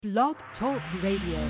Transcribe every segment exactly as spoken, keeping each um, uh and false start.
Blog Talk Radio.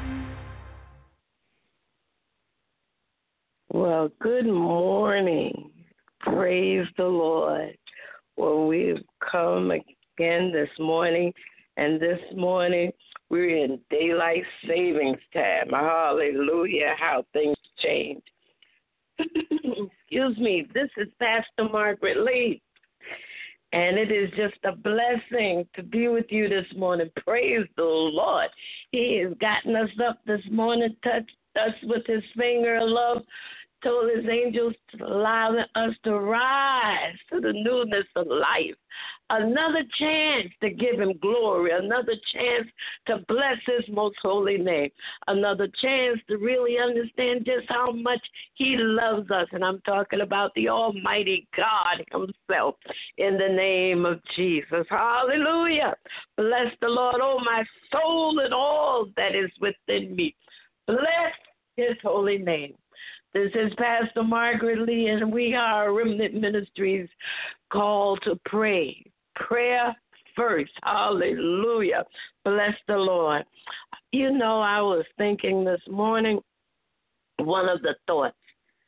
Well, good morning. Praise the Lord. Well, we've come again this morning, and this morning we're in daylight savings time. Hallelujah, how things change. Excuse me, this is Pastor Margaret Lee, and it is just a blessing to be with you this morning. Praise the Lord. He has gotten us up this morning, touched us with his finger of love, told his angels to allow us to rise to the newness of life. Another chance to give him glory, another chance to bless his most holy name, another chance to really understand just how much he loves us. And I'm talking about the Almighty God himself in the name of Jesus. Hallelujah. Bless the Lord, oh my soul, and all that is within me. Bless his holy name. This is Pastor Margaret Lee, and we are Remnant Ministries called to pray. Prayer first. Hallelujah. Bless the Lord. You know, I was thinking this morning, one of the thoughts,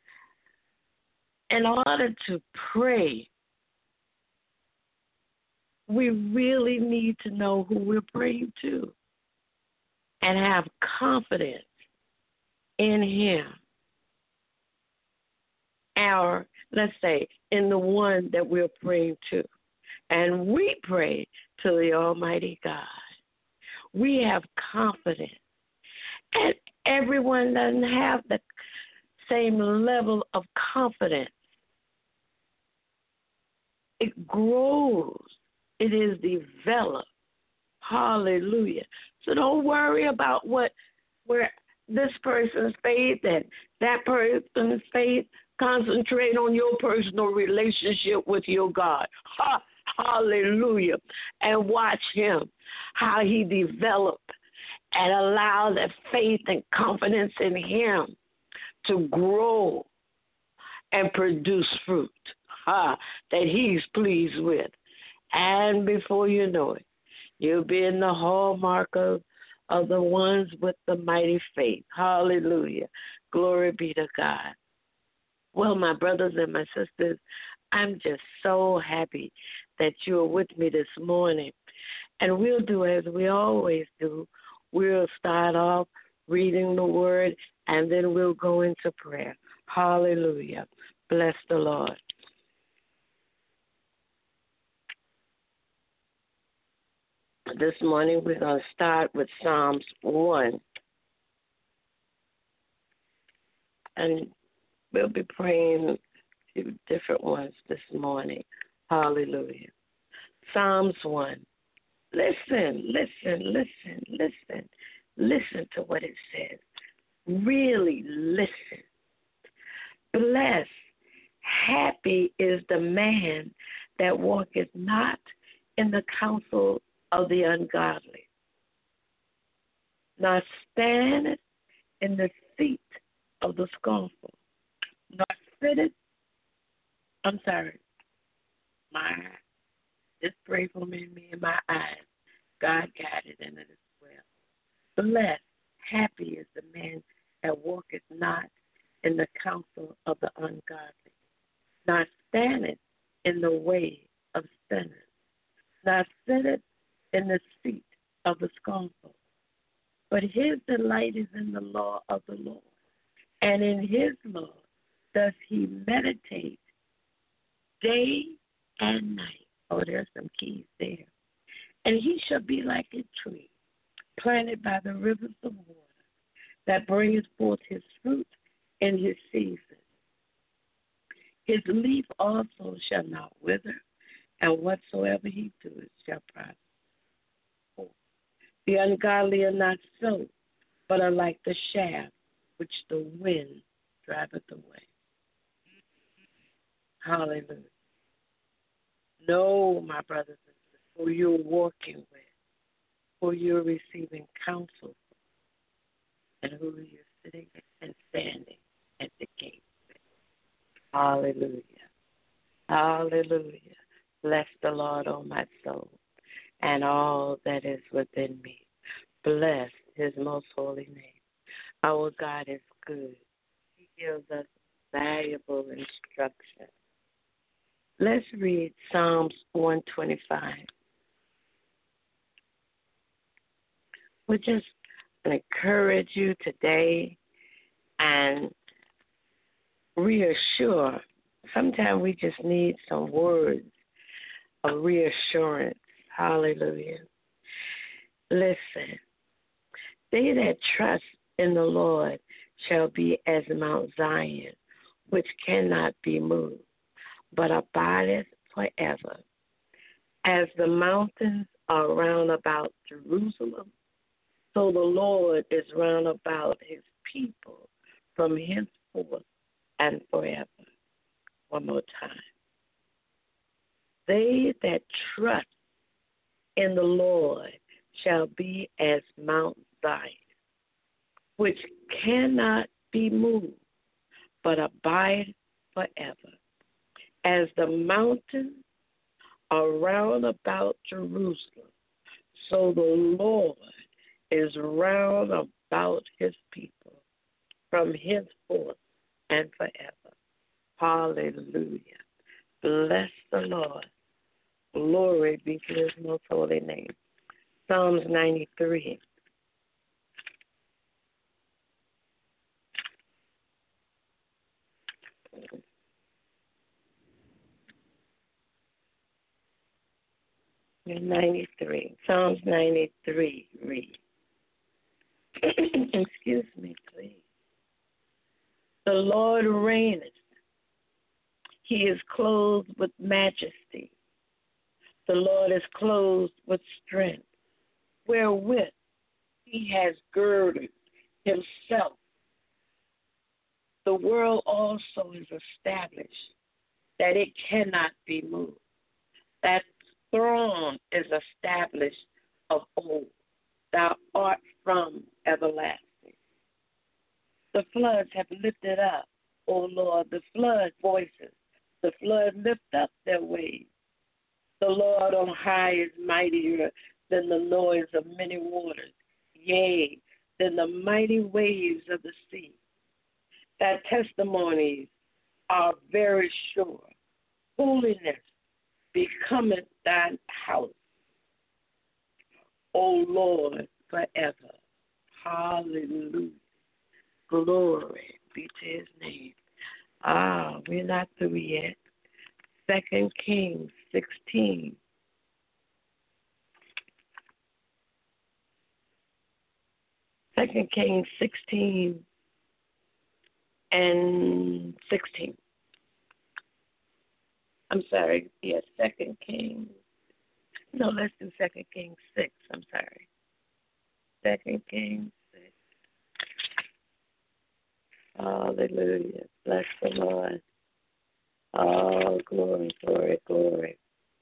in order to pray, we really need to know who we're praying to and have confidence in him. Our, let's say, in the one that we're praying to. And we pray to the Almighty God. We have confidence. And everyone doesn't have the same level of confidence. It grows. It is developed. Hallelujah. So don't worry about what where this person's faith and that person's faith. Concentrate on your personal relationship with your God. Ha, hallelujah. And watch him, how he developed and allow that faith and confidence in him to grow and produce fruit ha, that he's pleased with. And before you know it, you'll be in the hallmark of, of the ones with the mighty faith. Hallelujah. Glory be to God. Well, my brothers and my sisters, I'm just so happy that you're with me this morning. And we'll do as we always do. We'll start off reading the word, and then we'll go into prayer. Hallelujah. Bless the Lord. This morning we're going to start with Psalms one. And we'll be praying a few different ones this morning. Hallelujah. Psalms one. Listen, listen, listen, listen. Listen to what it says. Really listen. Blessed, happy is the man that walketh not in the counsel of the ungodly, nor standeth in the seat of the scornful, nor sitteth, I'm sorry, my, just pray for me, me and my eyes. God guided in it as well. Blessed, happy is the man that walketh not in the counsel of the ungodly, nor standeth in the way of sinners, nor sitteth in the seat of the scornful. But his delight is in the law of the Lord, and in his law does he meditate day and night. Oh, there's some keys there. And he shall be like a tree planted by the rivers of water, that bringeth forth his fruit in his season. His leaf also shall not wither, and whatsoever he doeth shall prosper. The ungodly are not so, but are like the shaft which the wind driveth away. Hallelujah. Know, my brothers and sisters, who you're walking with, who you're receiving counsel from, and who you're sitting and standing at the gate with. Hallelujah. Hallelujah. Bless the Lord, O my soul, and all that is within me. Bless his most holy name. Our God is good. He gives us valuable instruction. Let's read Psalms one twenty-five. We just encourage you today and reassure. Sometimes we just need some words of reassurance. Hallelujah. Listen, they that trust in the Lord shall be as Mount Zion, which cannot be moved, but abideth forever. As the mountains are round about Jerusalem, so the Lord is round about his people from henceforth and forever. One more time. They that trust in the Lord shall be as Mount Zion, which cannot be moved, but abide forever. As the mountains are round about Jerusalem, so the Lord is round about his people from henceforth and forever. Hallelujah. Bless the Lord. Glory be to his most holy name. Psalms ninety-three. ninety-three. Psalms ninety-three. Read. Excuse me, please. The Lord reigneth. He is clothed with majesty. The Lord is clothed with strength, wherewith he has girded himself. The world also is established, that it cannot be moved. That throne is established of old. Thou art from everlasting. The floods have lifted up, O Lord, the flood voices. The flood lift up their waves. The Lord on high is mightier than the noise of many waters, yea, than the mighty waves of the sea. Thy testimonies are very sure. Holiness becometh thine house, O Lord, forever. Hallelujah. Glory be to his name. Ah, we're not through yet. Second Kings sixteen. Second Kings sixteen and sixteen. I'm sorry. Yes, Second Kings. No, let's do Second Kings six. I'm sorry. Second Kings six. Hallelujah. Bless the Lord. Oh, glory, glory, glory.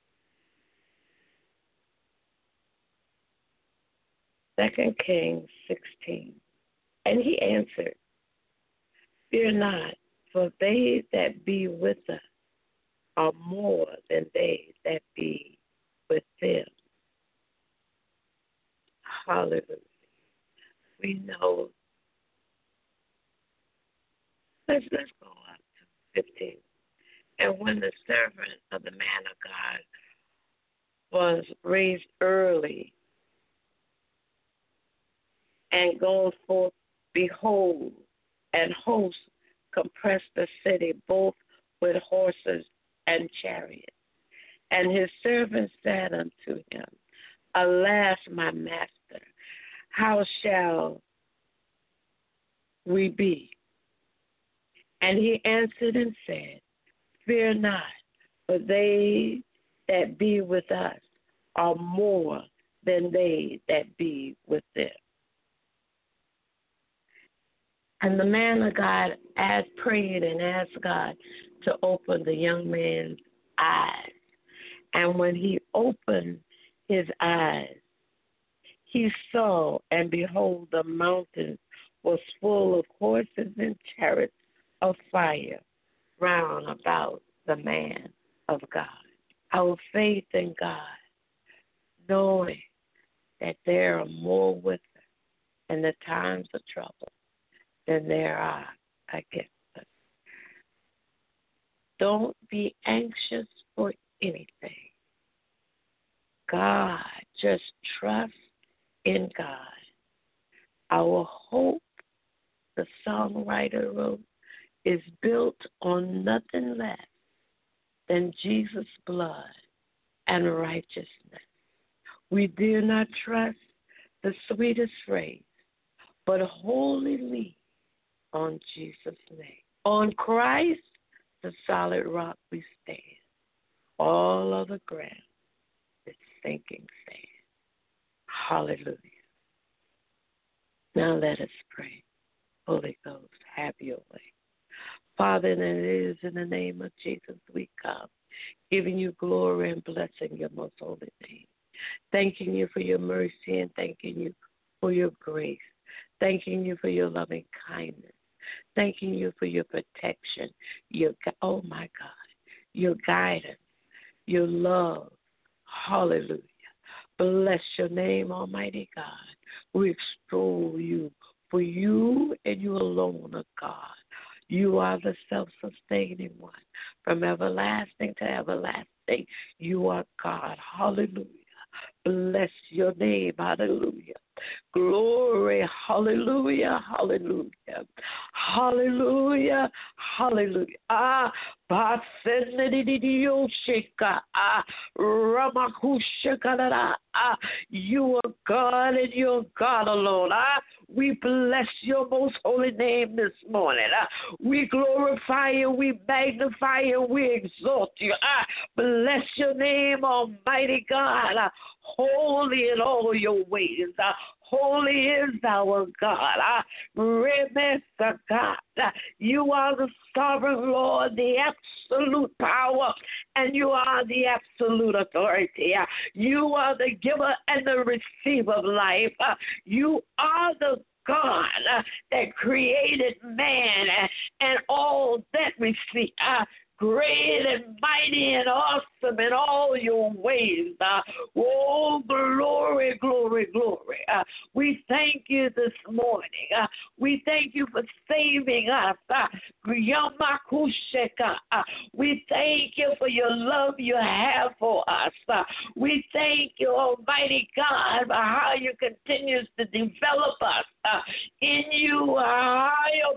Second Kings sixteen. And he answered, fear not, for they that be with us are more than they that be with them. Hallelujah. We know. Let's, let's go up to fifteen. And when the servant of the man of God was raised early and gone forth, behold, and hosts compressed the city, both with horses and chariots. And his servant said unto him, alas, my master, how shall we be? And he answered and said, fear not, for they that be with us are more than they that be with them. And the man of God asked, prayed and asked God to open the young man's eyes. And when he opened his eyes, he saw, and behold, the mountain was full of horses and chariots of fire round about the man of God. Our faith in God, knowing that there are more with us in the times of trouble than there are against us. Don't be anxious for anything. God, just trust in God. Our hope, the songwriter wrote, is built on nothing less than Jesus' blood and righteousness. We dare not trust the sweetest phrase, but wholly lean on Jesus' name. On Christ, the solid rock we stand. All other ground is sinking sand. Hallelujah. Now let us pray. Holy Ghost, have your way. Father, and it is in the name of Jesus we come, giving you glory and blessing your most holy name. Thanking you for your mercy and thanking you for your grace. Thanking you for your loving kindness. Thanking you for your protection, your, oh my God, your guidance, your love. Hallelujah. Bless your name, Almighty God. We extol you, for you and you alone are God. You are the self-sustaining one. From everlasting to everlasting, you are God. Hallelujah. Bless your name. Hallelujah. Glory. Hallelujah. Hallelujah. Hallelujah. Hallelujah. Ah, Basenedidiyoshika. Ah, Ramakushakadara. Ah, you are God and you're God alone. Ah, we bless your most holy name this morning. Ah, we glorify you, we magnify you, we exalt you. Ah, bless your name, Almighty God. Ah, holy in all your ways. Ah, holy is our God. Ah, Remesa God. Ah, you are the sovereign Lord, the absolute power, and you are the absolute authority. Ah, you are the giver and the receiver of life. Ah, you are the God uh, that created man uh, and all that we see. Uh, great and mighty and awesome in all your ways. Uh, oh, glory, glory, glory. Uh, we thank you this morning. Uh, we thank you for saving us. Uh, uh, we thank you for your love you have for us. Uh, we thank you, Almighty God, for how you continue to develop us uh, in you, uh,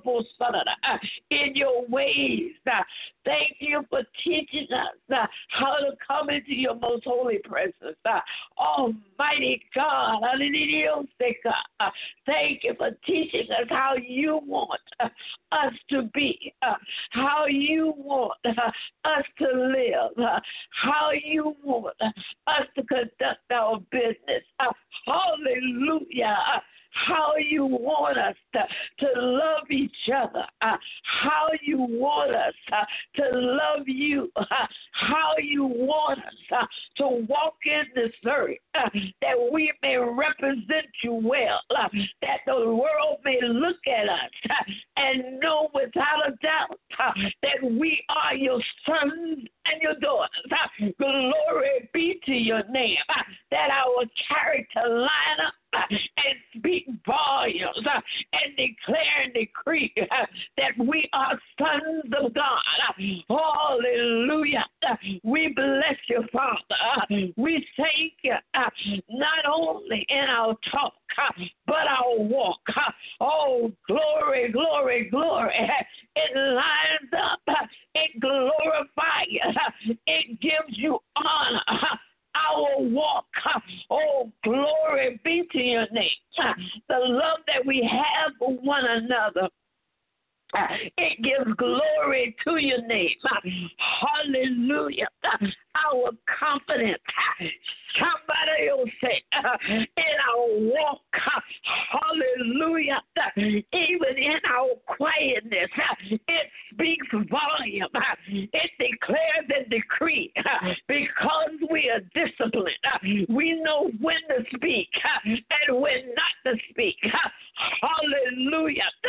in your ways. Uh, thank you for teaching us uh, how to come into your most holy presence. Uh, Almighty God, uh, thank you for teaching us how you want uh, us to be, uh, how you want uh, us to live, uh, how you want uh, us to conduct our business. Uh, hallelujah. Uh, how you want us to, to love each other, uh, how you want us uh, to love you, uh, how you want us uh, to walk in this earth, uh, that we may represent you well, uh, that the world may look at us uh, and know without a doubt uh, that we are your sons and your daughters. Uh, glory be to your name, uh, that our character line up uh, and speak volumes uh, and declare and decree uh, that we are sons of God. Uh, hallelujah. Uh, we bless you, Father. Uh, we thank you uh, not only in our talk, uh, but our walk. Uh, oh, glory, glory, glory. Uh, it lines up. Uh, it glorifies you. Uh, it gives you honor. Uh, our walk. Oh, glory be to your name. The love that we have for one another, it gives glory to your name. Hallelujah. Our confidence, somebody will say, in our walk, hallelujah, even in our quietness, it speaks volume. It declares and decrees because we are disciplined. We know when to speak and when not to speak. Hallelujah.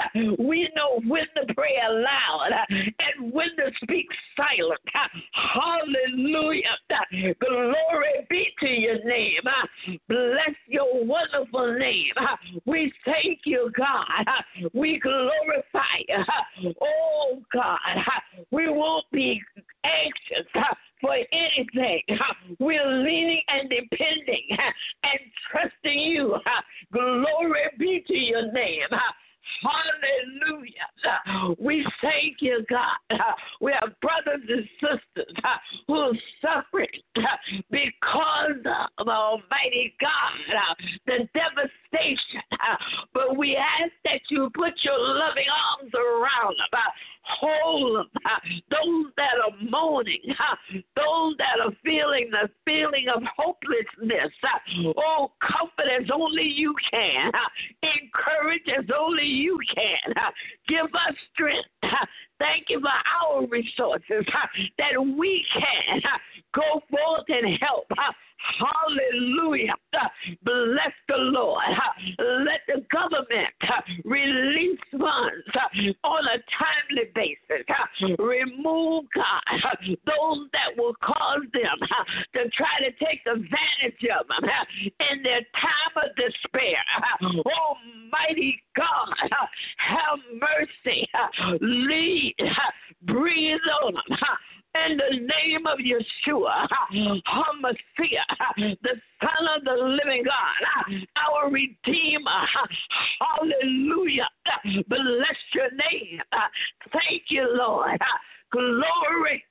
We know when to pray aloud and when to speak silent. Hallelujah. Glory be to your name. Bless your wonderful name. We thank you, God. We glorify you. Oh, God. We won't be anxious for anything. We're leaning and depending and trusting you. Glory be to your name. Hallelujah. We thank you, God. We have brothers and sisters who are suffering because of Almighty God, the devastation. But we ask that you put your loving arms around them. Hold them. Those that are moaning, those that are feeling the feeling of hopelessness. Oh, comfort as only you can. Encourage as only you can. Give us strength. Thank you for our resources that we can go forth and help. Hallelujah. Bless the Lord. Let the government release funds on a timely basis. Remove, God, those that will cause them to try to take advantage of them in their time of despair. Almighty God, have mercy. Lead, breathe on them. In the name of Yeshua, HaMashiach, the Son of the living God, our Redeemer, hallelujah, bless your name. Thank you, Lord. Glory.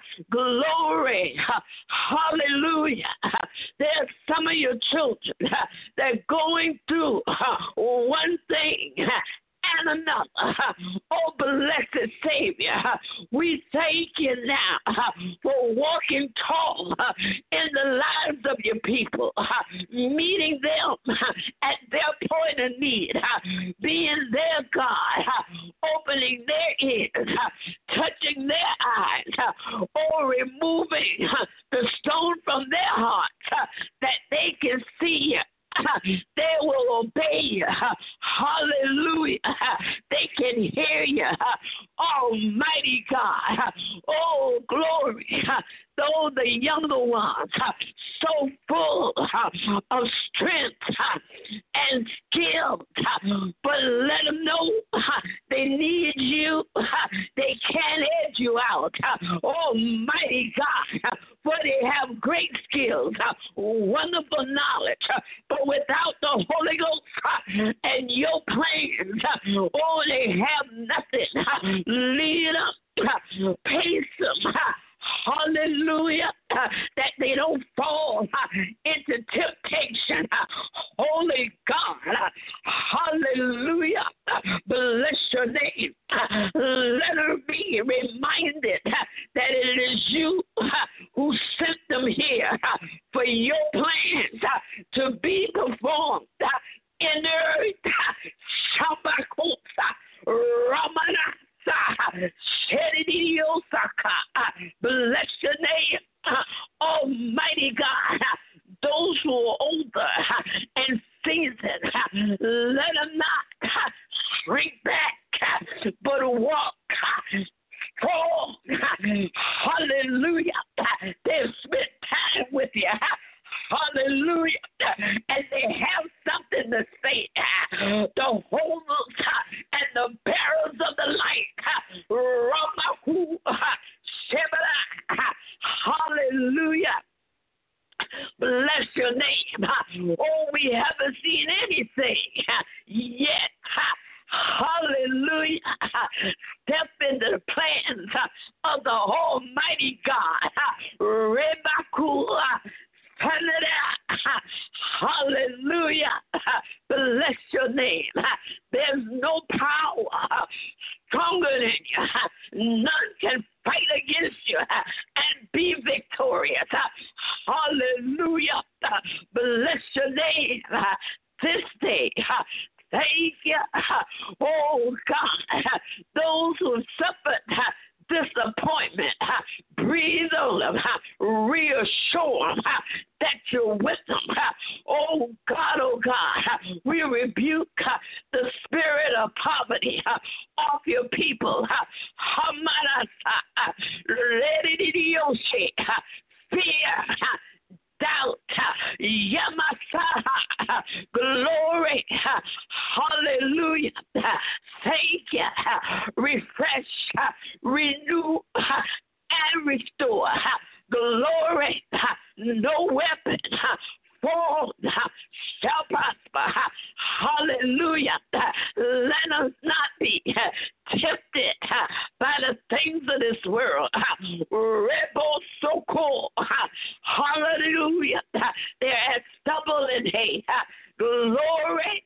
Glory. Hallelujah. There's some of your children that are going through one thing and another. Oh, blessed Savior, we thank you now for walking tall in the lives of your people, meeting them at their point of need, being their God, opening their ears, touching their eyes, or removing the stone from their hearts that they can see you. They will obey you. Hallelujah. They can hear you. Almighty God. Oh, glory. Though the younger ones, so full of strength and skill, but let them know they need you. They can't edge you out. Almighty God, for they have great skills, wonderful knowledge, but without the Holy Ghost and your plans, oh, they have nothing. Lead them, pace them. Hallelujah, that they don't fall into temptation. Holy God, hallelujah, bless your name. Let her be reminded that it is you who sent them here for your plans to be performed in the earth. Shabbakosa, Ramana. Bless your name, Almighty God. Those who are older and seasoned, let them not shrink back, but walk strong. Hallelujah. They've spent time with you. Hallelujah. And they have something to say. The holders and the bearers of the light. Ramahu Shebala. Hallelujah. Bless your name. Oh, we haven't seen anything yet. Hallelujah. Step into the plans of the Almighty God. Rebakua. Hallelujah. Bless your name. There's no power stronger than you. None can fight against you and be victorious. Hallelujah. Bless your name this day. Thank you. Oh, God. Those who suffered disappointment. Breathe on them. Reassure them that you're with them. Oh God, oh God, we rebuke the spirit of poverty off your people. Fear, doubt, Yamasa, glory, hallelujah, thank you, refresh, renew, and restore, glory, no weapon formed shall prosper, hallelujah, let us not be tempted by the things of this world, rebel so cool, hallelujah, they're as stubble and hay, glory,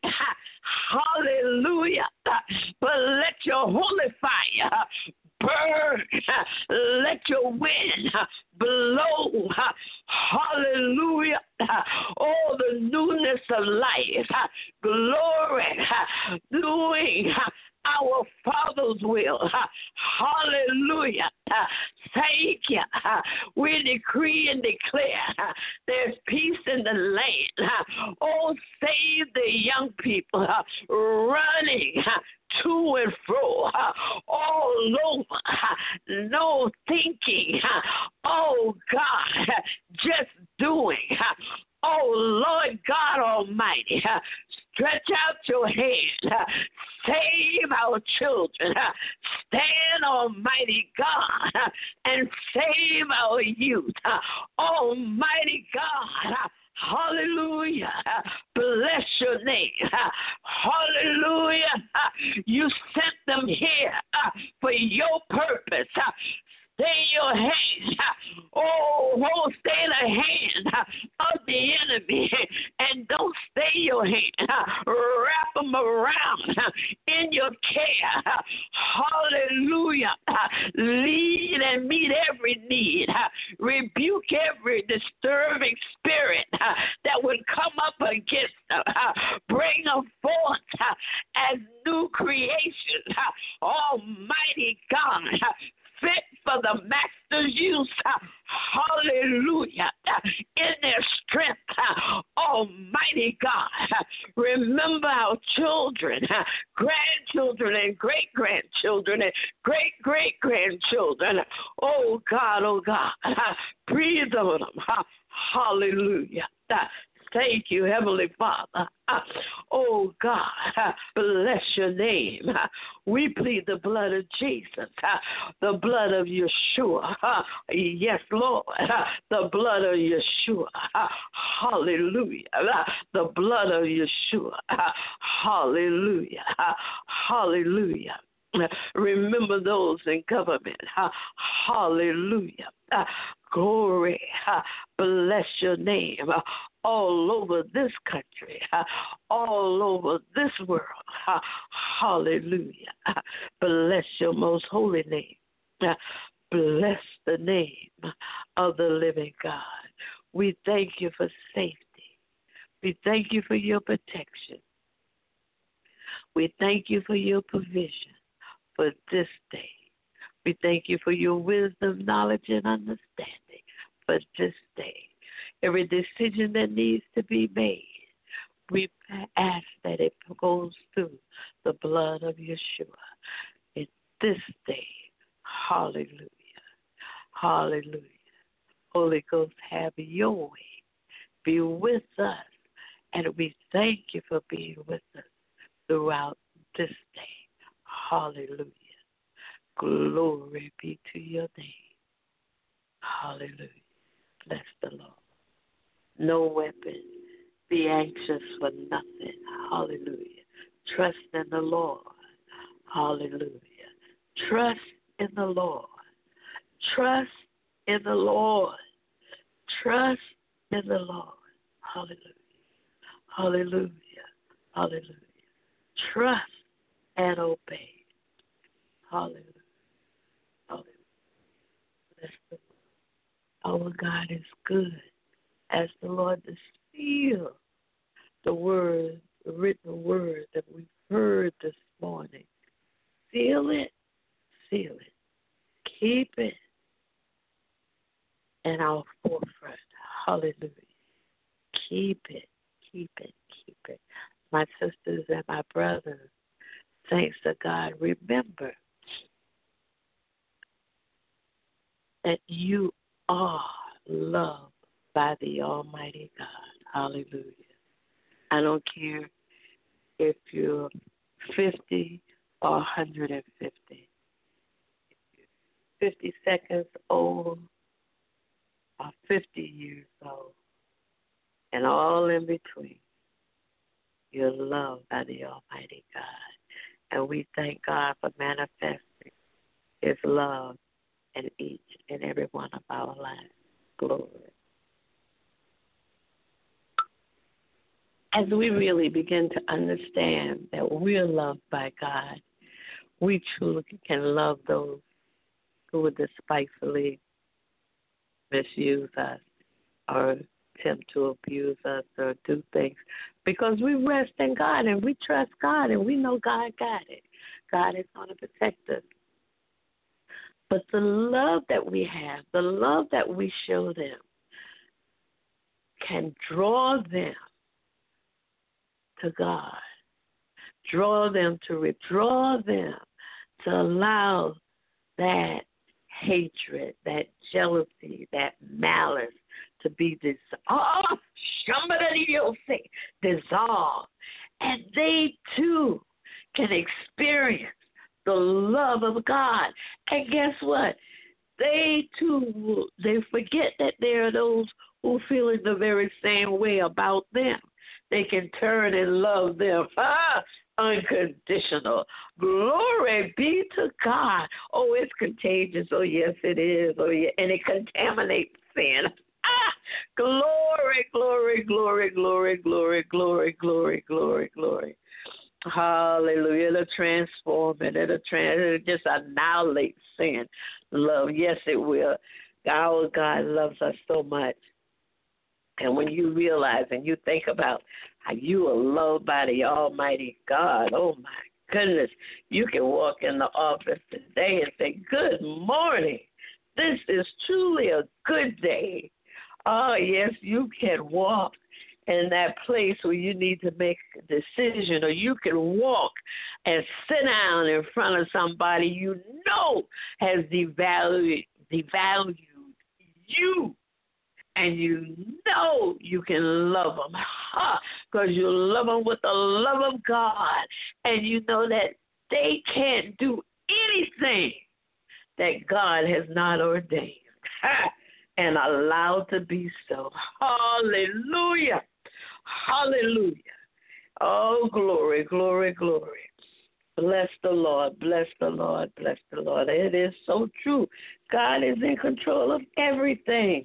hallelujah, but let your holy fire burn, let your wind blow, hallelujah, oh, the newness of life, glory, doing our Father's will, hallelujah, thank you, we decree and declare there's peace in the land, oh, save the young people running to and fro, all over, no thinking, oh God, just doing. Oh Lord God Almighty, stretch out your hand, save our children, stand Almighty God, and save our youth, Almighty God. Hallelujah. Bless your name. Hallelujah. You sent them here for your purpose. Stay your hand. Oh, hold, stay the hand of the enemy and don't stay your hand. Wrap them around in your care. Hallelujah. Lead and meet every need. Rebuke every disturbing spirit that would come up against them. Bring them forth as new creations. Almighty God, fit for the master's use, hallelujah, in their strength, Almighty God. Remember our children, grandchildren, and great-grandchildren, and great-great-grandchildren. Oh, God, oh, God, breathe on them, hallelujah. Thank you, Heavenly Father. Oh, God, bless your name. We plead the blood of Jesus, the blood of Yeshua. Yes, Lord, the blood of Yeshua. Hallelujah. The blood of Yeshua. Hallelujah. Hallelujah. Remember those in government. Hallelujah. Glory. Bless your name. All over this country, all over this world. Hallelujah. Bless your most holy name. Bless the name of the living God. We thank you for safety. We thank you for your protection. We thank you for your provision for this day. We thank you for your wisdom, knowledge, and understanding for this day. Every decision that needs to be made, we ask that it goes through the blood of Yeshua. In this day, hallelujah, hallelujah. Holy Ghost, have your way. Be with us, and we thank you for being with us throughout this day. Hallelujah. Glory be to your name. Hallelujah. Bless the Lord. No weapon. Be anxious for nothing. Hallelujah. Trust in the Lord. Hallelujah. Trust in the Lord. Trust in the Lord. Trust in the Lord. Hallelujah. Hallelujah. Hallelujah. Trust and obey. Hallelujah. Hallelujah. Bless the Lord. Our God is good. Ask the Lord to seal the word, the written word that we've heard this morning. Seal it. Seal it. my brothers, thanks to God, remember that you are loved by the Almighty God. Hallelujah. I don't care if you're fifty or one hundred fifty. fifty seconds old or fifty years old, and all in between. You're loved by the Almighty God. And we thank God for manifesting His love in each and every one of our lives. Glory. As we really begin to understand that we're loved by God, we truly can love those who would despitefully misuse us or attempt to abuse us or do things, because we rest in God and we trust God and we know God got it. God is going to protect us. But the love that we have, the love that we show them, can draw them to God, draw them to withdraw them, to allow that hatred, that jealousy, that malice to be dissolved, dissolved, and they too can experience the love of God. And guess what? They too, they forget that there are those who feel in the very same way about them. They can turn and love them. Ah, unconditional. Glory be to God. Oh, it's contagious. Oh, yes, it is. Oh, yeah. And it contaminates sin. Ah, glory, glory, glory, glory, glory, glory, glory, glory, glory. Hallelujah. It'll transform it. It'll, trans- it'll just annihilate sin. Love. Yes, it will. Our God loves us so much. And when you realize and you think about how you are loved by the Almighty God, oh, my goodness, you can walk in the office today and say, good morning. This is truly a good day. Oh, yes, you can walk in that place where you need to make a decision, or you can walk and sit down in front of somebody you know has devalued, devalued you. And you know you can love them, because huh? you love them with the love of God. And you know that they can't do anything that God has not ordained and allowed to be so. Hallelujah. Hallelujah. Oh, glory, glory, glory. Bless the Lord, bless the Lord, bless the Lord. It is so true. God is in control of everything.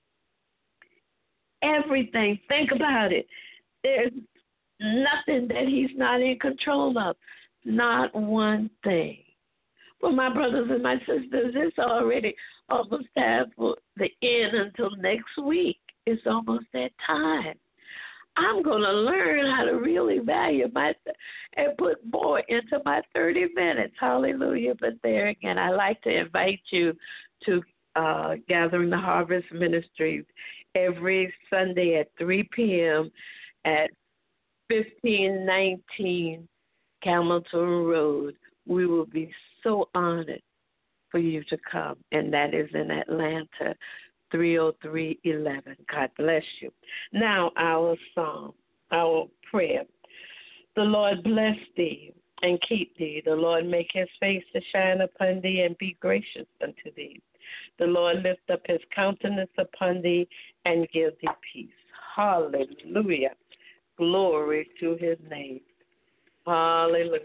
Everything. Think about it. There's nothing that He's not in control of. Not one thing. For my brothers and my sisters, it's already almost time for the end until next week. It's almost that time. I'm going to learn how to really value myself and put more into my thirty minutes. Hallelujah. But there again, I like to invite you to uh, Gathering the Harvest Ministries every Sunday at three p.m. at fifteen nineteen Camelton Road. We will be so honored for you to come, and that is in Atlanta, three oh three eleven. God bless you. Now our song, our prayer. The Lord bless thee and keep thee. The Lord make His face to shine upon thee and be gracious unto thee. The Lord lift up His countenance upon thee and give thee peace. Hallelujah. Glory to His name. Hallelujah.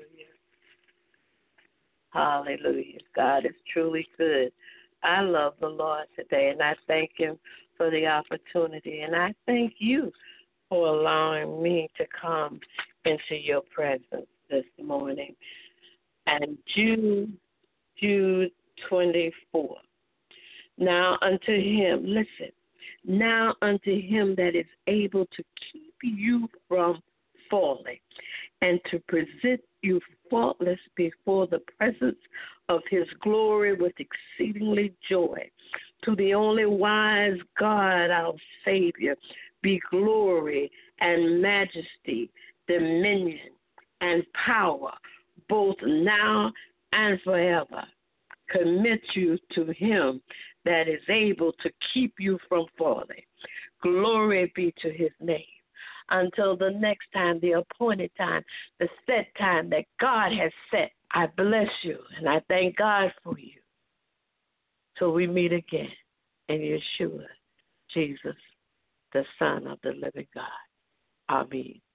Hallelujah. God is truly good. I love the Lord today, and I thank Him for the opportunity. And I thank you for allowing me to come into your presence this morning. And Jude, Jude twenty-four. Now unto Him, listen, now unto Him that is able to keep you from falling and to present you faultless before the presence of His glory with exceedingly joy. To the only wise God, our Savior, be glory and majesty, dominion, and power, both now and forever. Commit you to him that is able to keep you from falling. Glory be to his name. Until the next time, the appointed time, the set time that God has set, I bless you and I thank God for you. Till we meet again in Yeshua, Jesus, the Son of the living God. Amen.